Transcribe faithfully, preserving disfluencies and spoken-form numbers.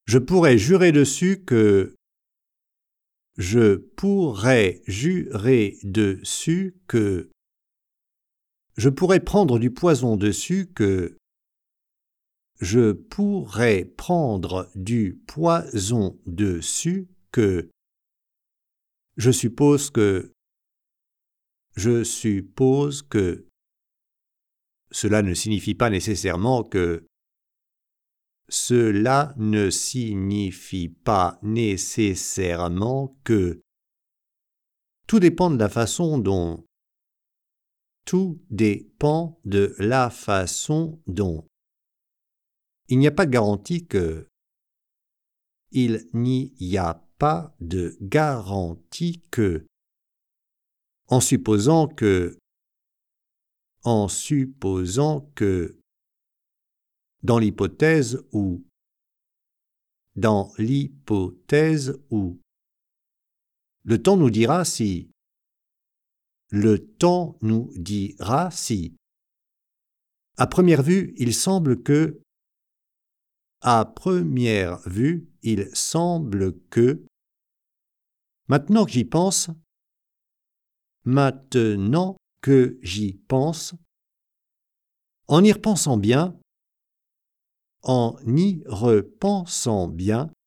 Je pourrais jurer dessus que... Je pourrais jurer dessus que... Je pourrais prendre du poison dessus que... Je pourrais prendre du poison dessus que... Je suppose que... Je suppose que... Cela ne signifie pas nécessairement que... Cela ne signifie pas nécessairement que... Tout dépend de la façon dont... Tout dépend de la façon dont... Il n'y a pas de garantie que... Il n'y a pas de garantie que... En supposant que... En supposant que... Dans l'hypothèse où... Dans l'hypothèse où... Le temps nous dira si... Le temps nous dira si... À première vue, il semble que... À première vue, il semble que... Maintenant que j'y pense... Maintenant que j'y pense... En y repensant bien... En y repensant bien...